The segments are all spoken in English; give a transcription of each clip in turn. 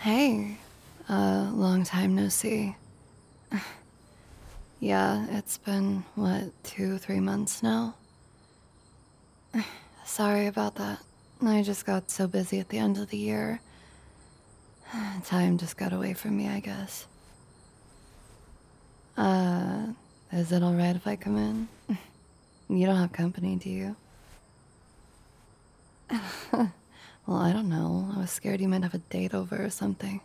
Hey, long time no see. Yeah, it's been, what, 2, 3 months now? Sorry about that. I just got so busy at the end of the year. Time just got away from me, I guess. Uh, is it alright if I come in? You don't have company, do you? Well, I don't know. I was scared you might have a date over or something.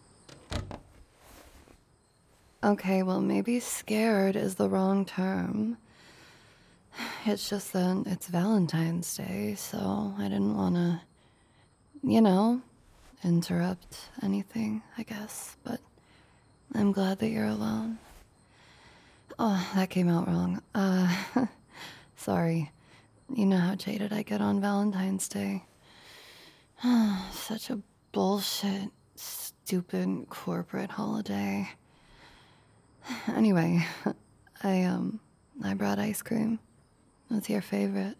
Okay, well, maybe scared is the wrong term. It's just that it's Valentine's Day, so I didn't want to, you know, interrupt anything, I guess. But I'm glad that you're alone. Oh, that came out wrong. Sorry. You know how jaded I get on Valentine's Day. Such a bullshit, stupid corporate holiday. Anyway, I I brought ice cream. What's your favorite?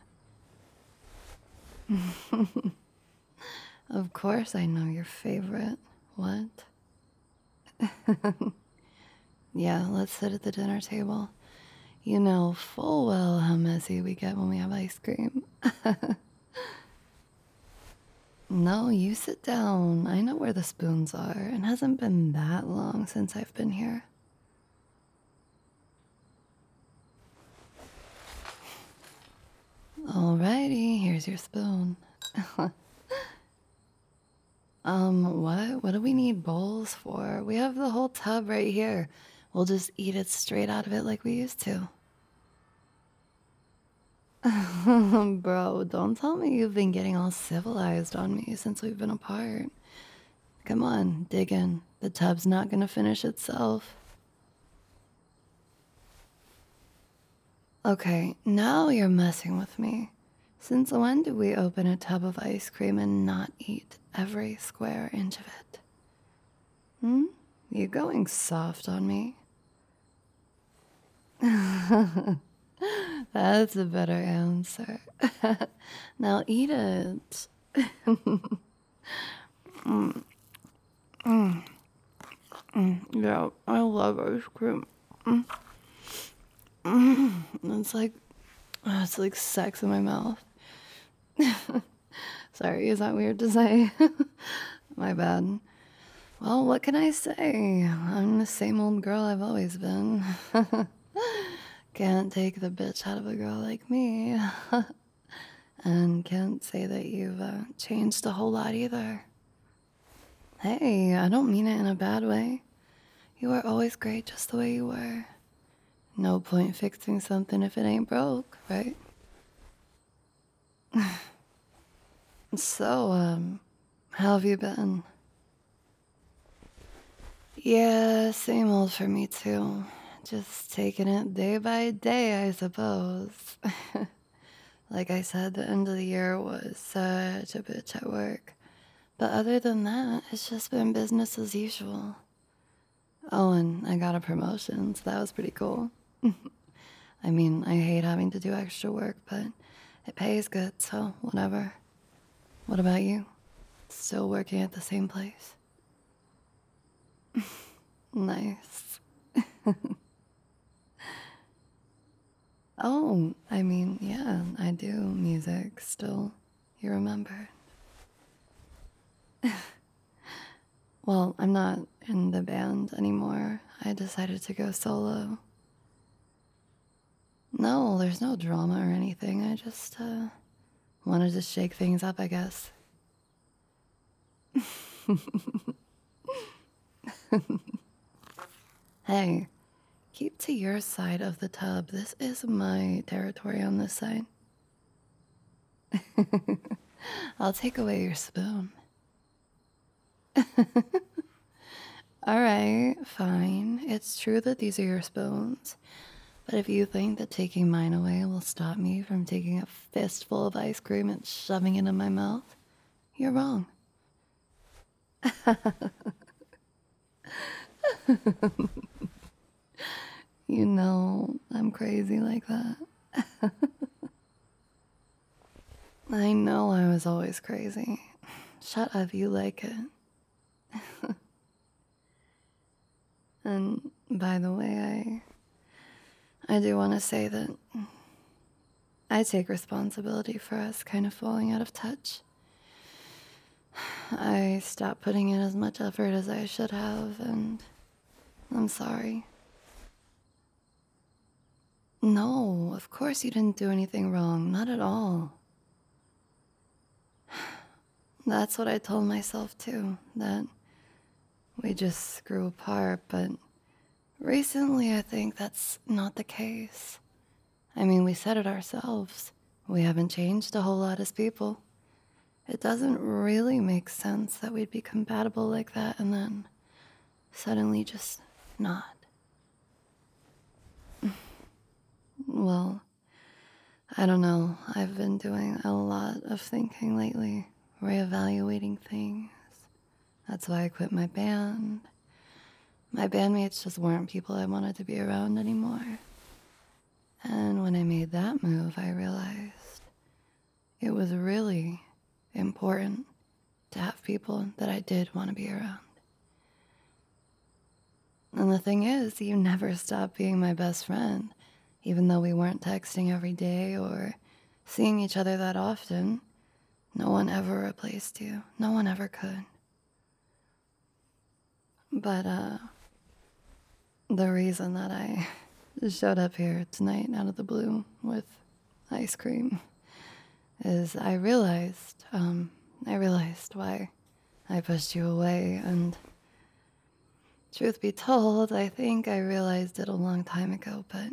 Of course I know your favorite. What? Yeah, let's sit at the dinner table. You know full well how messy we get when we have ice cream. No, you sit down. I know where the spoons are. It hasn't been that long since I've been here. Alrighty, here's your spoon. What? What do we need bowls for? We have the whole tub right here. We'll just eat it straight out of it like we used to. Bro, don't tell me you've been getting all civilized on me since we've been apart. Come on, dig in. The tub's not gonna finish itself. Okay, now you're messing with me. Since when did we open a tub of ice cream and not eat every square inch of it? Hmm? You going soft on me? That's a better answer. Now eat it. Yeah, I love ice cream. It's like sex in my mouth. Sorry, is that weird to say? My bad. Well, what can I say? I'm the same old girl I've always been. Can't take the bitch out of a girl like me. And can't say that you've changed a whole lot either. Hey, I don't mean it in a bad way. You were always great just the way you were. No point fixing something if it ain't broke, right? So, how have you been? Yeah, same old for me too. Just taking it day by day, I suppose. Like I said, the end of the year was such a bitch at work. But other than that, it's just been business as usual. Oh, and I got a promotion, so that was pretty cool. I mean, I hate having to do extra work, but it pays good, so whatever. What about you? Still working at the same place? Nice. Oh, I mean, yeah, I do music still. You remember? Well, I'm not in the band anymore. I decided to go solo. No, there's no drama or anything. I just wanted to shake things up, I guess. Hey, keep to your side of the tub. This is my territory on this side. I'll take away your spoon. All right, fine. It's true that these are your spoons. But if you think that taking mine away will stop me from taking a fistful of ice cream and shoving it in my mouth, you're wrong. You know, I'm crazy like that. I know I was always crazy. Shut up, you like it. And by the way, I do want to say that I take responsibility for us kind of falling out of touch. I stopped putting in as much effort as I should have, and I'm sorry. No, of course you didn't do anything wrong. Not at all. That's what I told myself too, that we just grew apart, but recently I think that's not the case. I mean, we said it ourselves. We haven't changed a whole lot as people. It doesn't really make sense that we'd be compatible like that and then suddenly just not. Well, I don't know. I've been doing a lot of thinking lately, reevaluating things. That's why I quit my band. My bandmates just weren't people I wanted to be around anymore. And when I made that move, I realized it was really important to have people that I did want to be around. And the thing is, you never stopped being my best friend, even though we weren't texting every day or seeing each other that often. No one ever replaced you. No one ever could. But, the reason that I showed up here tonight out of the blue with ice cream is I realized why I pushed you away, and truth be told, I think I realized it a long time ago, but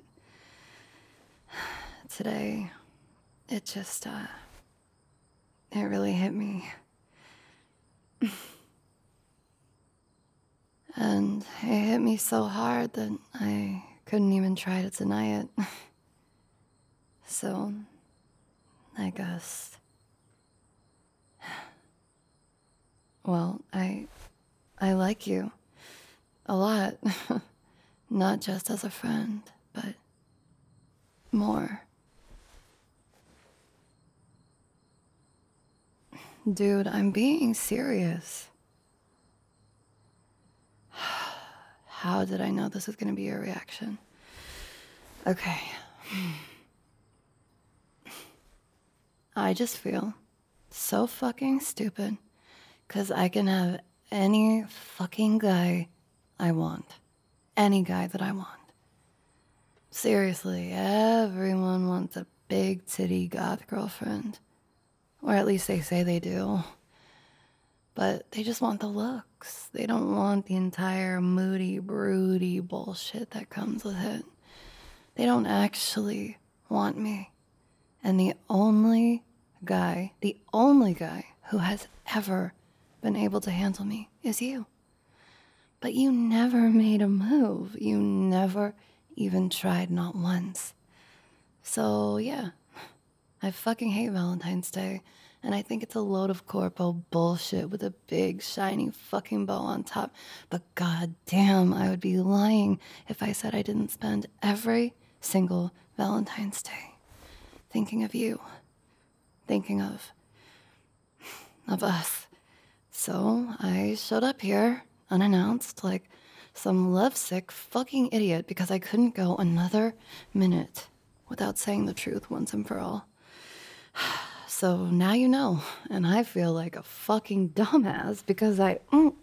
today, it just, it really hit me. And it hit me so hard that I couldn't even try to deny it. So, I guess, well, I like you a lot. Not just as a friend, but more. Dude, I'm being serious. How did I know this was gonna be your reaction? Okay. I just feel so fucking stupid because I can have any fucking guy I want. Any guy that I want. Seriously, everyone wants a big titty goth girlfriend. Or at least they say they do. But they just want the looks. They don't want the entire moody, broody bullshit that comes with it. They don't actually want me. And the only guy who has ever been able to handle me is you. But you never made a move. You never even tried, not once. So, yeah, I fucking hate Valentine's Day. And I think it's a load of corpo bullshit with a big, shiny fucking bow on top. But goddamn, I would be lying if I said I didn't spend every single Valentine's Day thinking of you. Thinking of us. So I showed up here unannounced like some lovesick fucking idiot because I couldn't go another minute without saying the truth once and for all. So now you know, and I feel like a fucking dumbass because I...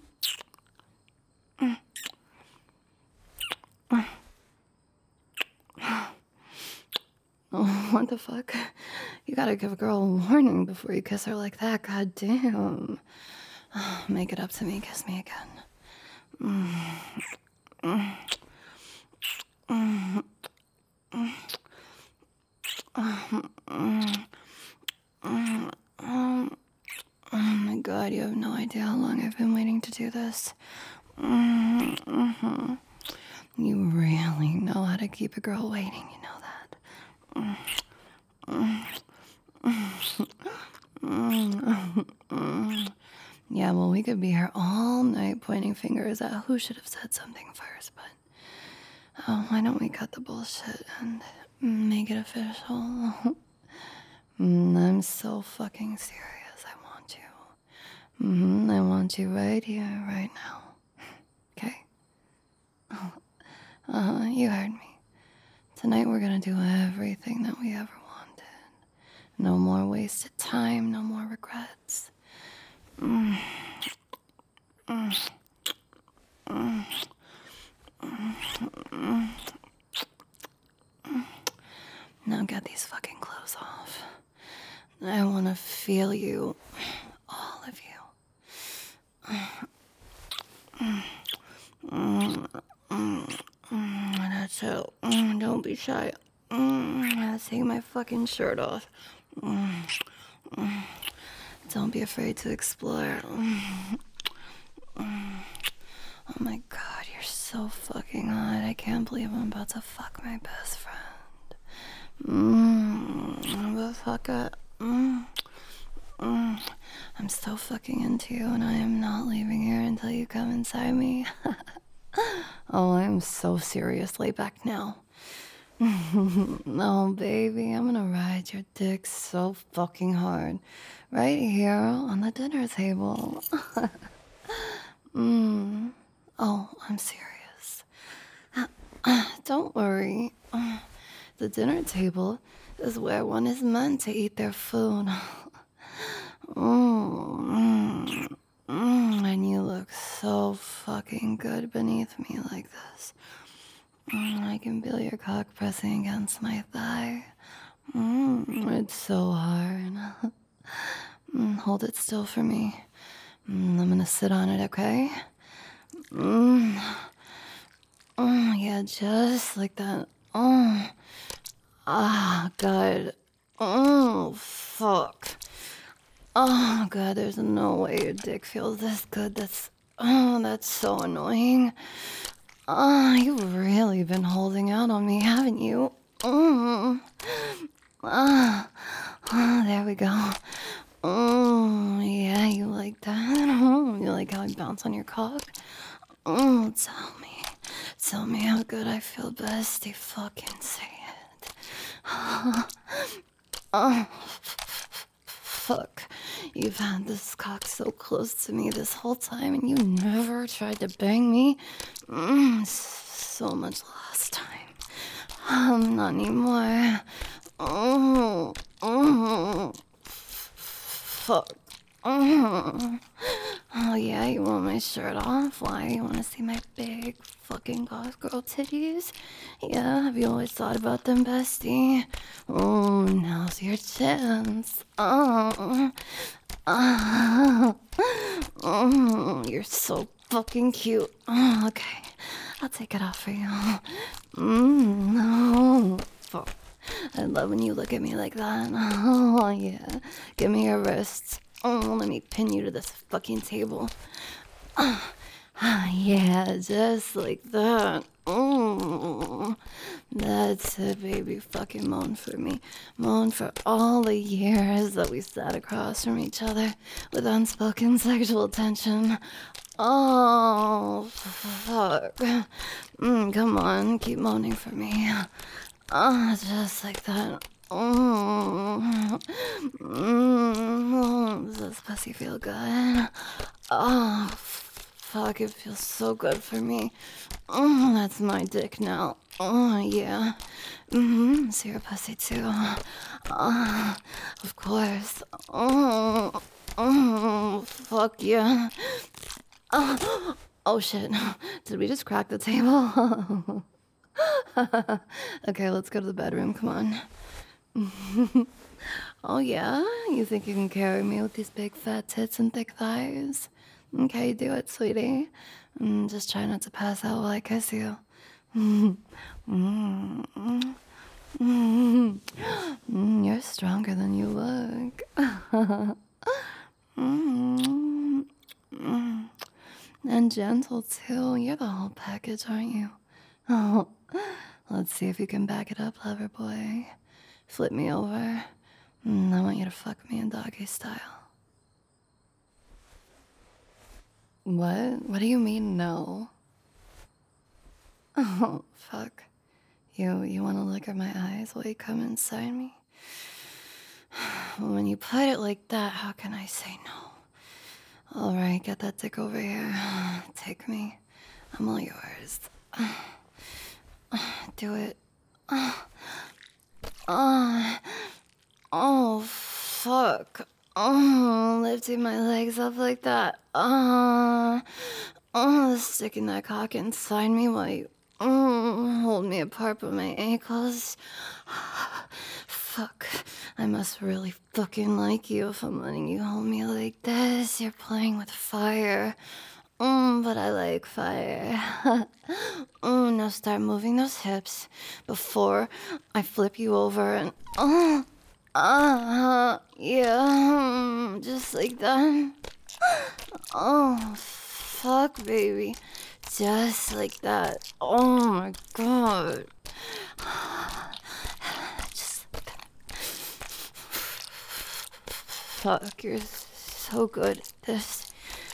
Oh, what the fuck? You gotta give a girl a warning before you kiss her like that, god damn. Make it up to me, kiss me again. Oh my god, you have no idea how long I've been waiting to do this. You really know how to keep a girl waiting, you know that. Yeah, well, we could be here all night pointing fingers at who should have said something first, but why don't we cut the bullshit and make it official? I'm so fucking serious. I want you. I want you right here, right now. Okay? You heard me. Tonight we're gonna do everything that we ever wanted. No more wasted time, no more regrets. Now get these fucking clothes off. I wanna feel you. All of you. That's it. Don't be shy. Let's take my fucking shirt off. Don't be afraid to explore. Oh my god, you're so fucking hot. I can't believe I'm about to fuck my best friend. But fuck it. I'm so fucking into you, and I am not leaving here until you come inside me. Oh, I'm so serious. Lay back now. No, baby, I'm gonna ride your dick so fucking hard. Right here on the dinner table. Oh, I'm serious. Don't worry. The dinner table is where one is meant to eat their food. And you look so fucking good beneath me like this. I can feel your cock pressing against my thigh. It's so hard. Hold it still for me. I'm gonna sit on it, okay? Yeah, just like that. God. Oh, fuck. Oh, God, there's no way your dick feels this good. That's so annoying. You've really been holding out on me, haven't you? There we go. Yeah, you like that? You like how I bounce on your cock? Tell me how good I feel, bestie. Fucking say it. Fuck. You've had this cock so close to me this whole time, and you never tried to bang me? So much last time. Not anymore. Fuck. Oh yeah, you want my shirt off? Why? You want to see my big fucking goth girl titties? Yeah, have you always thought about them, bestie? Oh, now's your chance. You're so fucking cute. Okay, I'll take it off for you. No. Fuck. I love when you look at me like that. Oh, yeah. Give me your wrists. Oh, let me pin you to this fucking table. Yeah, just like that. That's it, baby. Fucking moan for me. Moan for all the years that we sat across from each other with unspoken sexual tension. Oh, fuck. Come on, keep moaning for me. Just like that. Does this pussy feel good? Oh, fuck, it feels so good for me. That's my dick now. Yeah. See your pussy too. Of course. Fuck yeah. Oh shit. Did we just crack the table? Okay, let's go to the bedroom. Come on. Oh, yeah? You think you can carry me with these big fat tits and thick thighs? Okay, do it, sweetie. Just try not to pass out while I kiss you. You're stronger than you look. And gentle, too. You're the whole package, aren't you? Oh, let's see if you can back it up, lover boy. Flip me over. I want you to fuck me in doggy style. What? What do you mean, no? Oh, fuck. You want to look at my eyes while you come inside me? When you put it like that, how can I say no? All right, get that dick over here. Take me. I'm all yours. Do it. Uh, oh, fuck. Lifting my legs up like that. Sticking that cock inside me while you hold me apart with my ankles. Fuck. I must really fucking like you if I'm letting you hold me like this. You're playing with fire. But I like fire. Now start moving those hips before I flip you over and yeah, just like that. Oh, fuck, baby. Just like that. Oh my god. Just like that. Fuck, you're so good at this.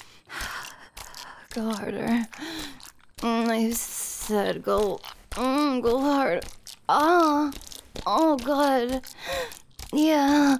Go harder. I said go. Go hard. Oh god. Yeah.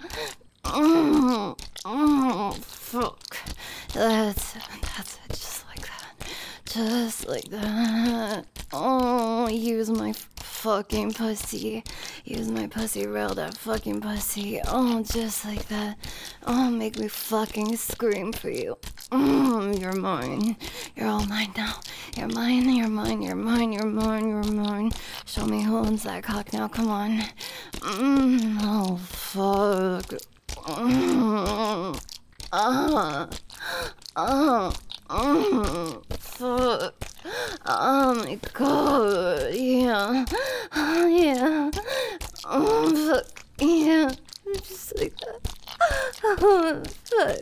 Fuck. That's it, just like that. Just like that. Oh, use my fucking pussy. Use my pussy, rail that fucking pussy. Oh, just like that. Oh, make me fucking scream for you. You're mine. You're all mine now. You're mine, you're mine, you're mine, you're mine, you're mine. Show me who owns that cock now, come on. Oh, fuck. Fuck. Oh my god, yeah. Yeah. Fuck. Yeah. Just like that. Fuck.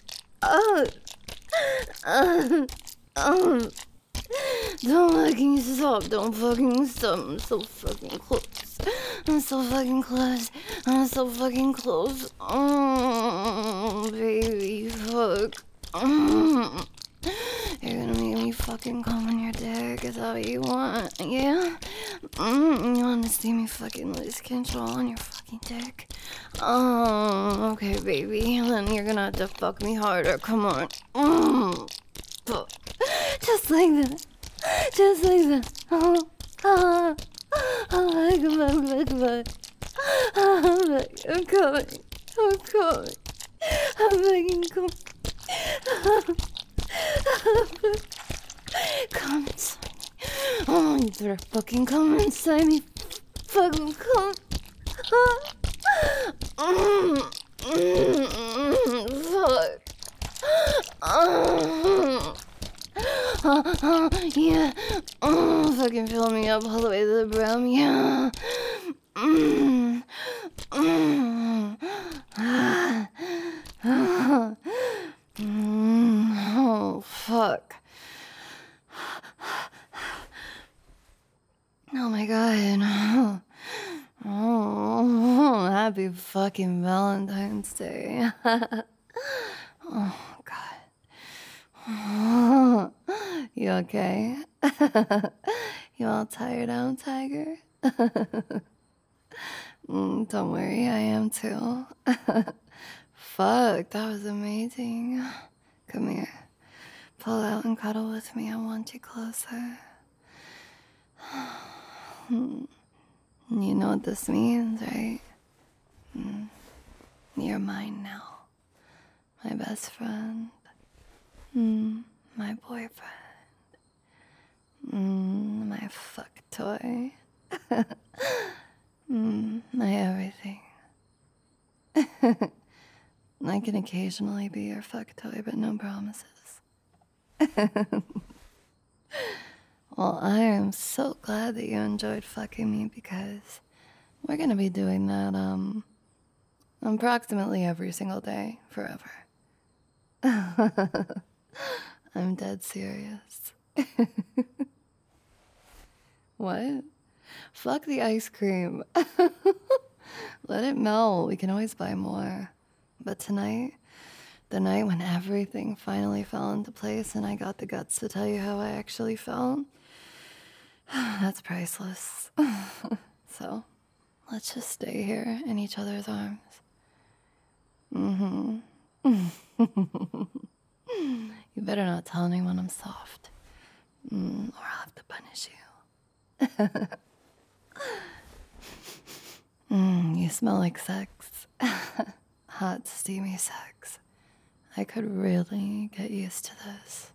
Don't fucking stop, don't fucking stop. I'm so fucking close. I'm so fucking close. I'm so fucking close. Oh, baby, fuck. You're gonna make me fucking come on your dick. Is that what you want? Yeah? You wanna see me fucking lose control on your fucking dick? Oh, okay, baby. Then you're gonna have to fuck me harder. Come on. Fuck. Just like that. Just like that. Oh, fuck. I'm coming. I'm coming. I'm fucking coming. Come inside me. Oh, you better fucking come inside me. Fucking come. Fuck. Yeah. Fucking fill me up all the way to the brim. Yeah. Oh, fuck. Oh my god. Oh, happy fucking Valentine's Day. Oh, God. You okay? You all tired out, Tiger? Don't worry, I am too. Fuck, that was amazing. Come here. Pull out and cuddle with me. I want you closer. You know what this means, right? You're mine now. My best friend. My boyfriend. My fuck toy. My everything. I can occasionally be your fuck toy, but no promises. Well, I am so glad that you enjoyed fucking me because we're gonna be doing that, approximately every single day, forever. I'm dead serious. What? Fuck the ice cream. Let it melt. We can always buy more. But tonight, the night when everything finally fell into place and I got the guts to tell you how I actually felt, that's priceless. So, let's just stay here in each other's arms. You better not tell anyone I'm soft. Or I'll have to punish you. You smell like sex. Hot, steamy sex. I could really get used to this.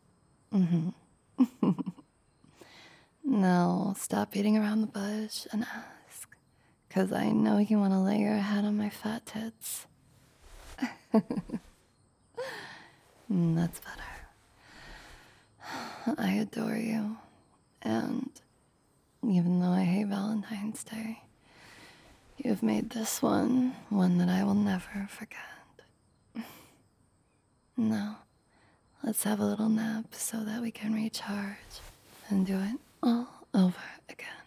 Now, stop beating around the bush and ask. 'Cause I know you want to lay your head on my fat tits. That's better. I adore you. And even though I hate Valentine's Day, you've made this one that I will never forget. Now, let's have a little nap so that we can recharge and do it all over again.